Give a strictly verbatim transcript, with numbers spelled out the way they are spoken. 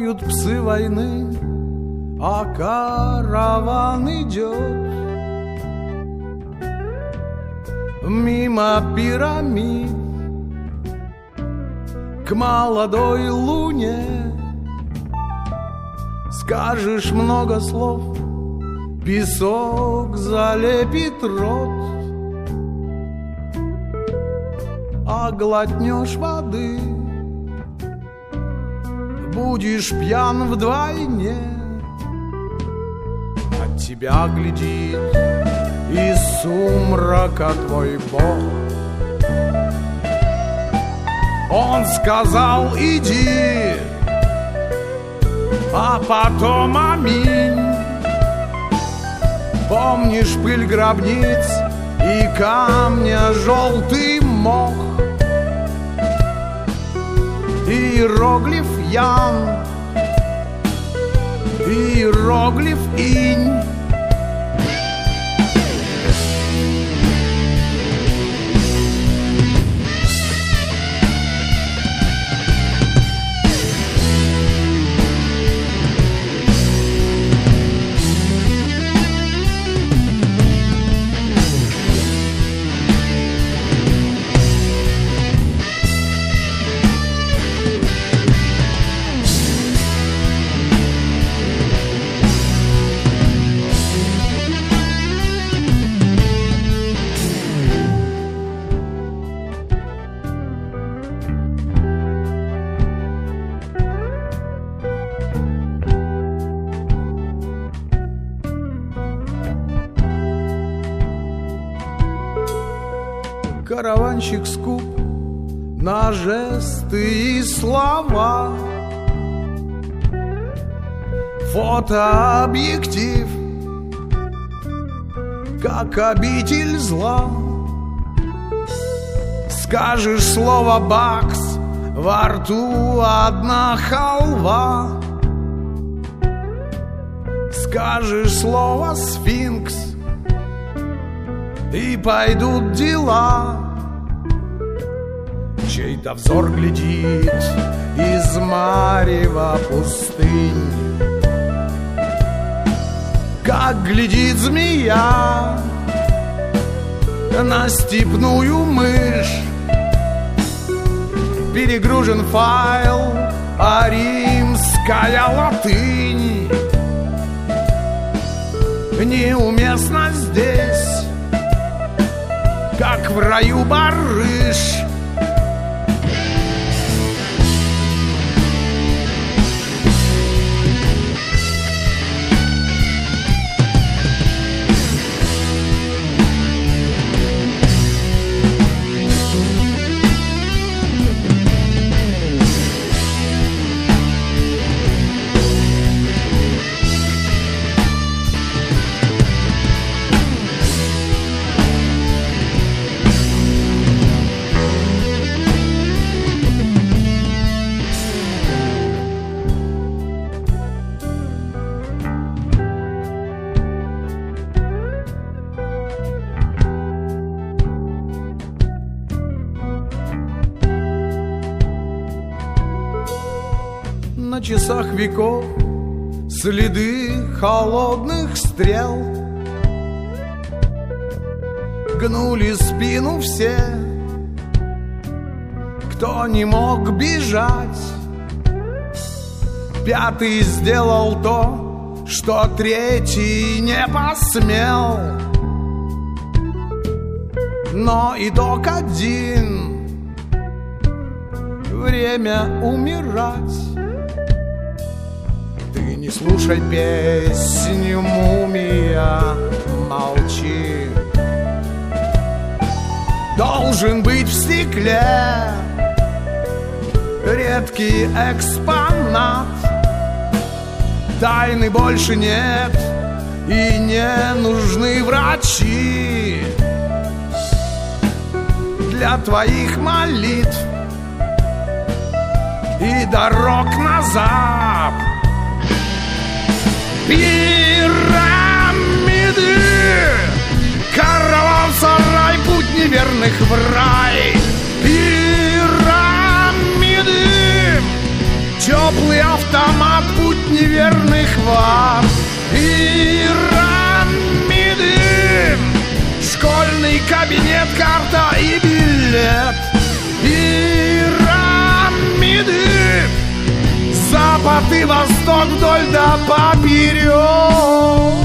Воют псы войны, а караван идет мимо пирамид к молодой луне. Скажешь много слов, песок залепит рот, а глотнешь воды, будешь пьян вдвойне. От тебя глядит из сумрака твой Бог. Он сказал: иди, а потом аминь. Помнишь пыль гробниц и камня желтый мох, иероглиф ям, иероглиф инь. Караванщик скуп на жесты и слова, фотообъектив, как обитель зла. Скажешь слово «бакс», во рту одна халва. Скажешь слово «сфинкс», и пойдут дела. Чей-то взор глядит из марева пустынь, как глядит змея на степную мышь. Перегружен файл, а римская латынь неуместно здесь, как в раю барыш. На часах веков следы холодных стрел гнули спину все, кто не мог бежать. Пятый сделал то, что третий не посмел, но итог один — время умирать. Не слушай песню, мумия, молчи. Должен быть в стекле редкий экспонат. Тайны больше нет и не нужны врачи для твоих молитв и дорог назад. Пирамиды, караван-сарай, путь неверных в рай. Пирамиды, теплый автомат захват. Пирамиды, школьный кабинет, карта и билет. Пирамиды, запад и восток вдоль да поперек.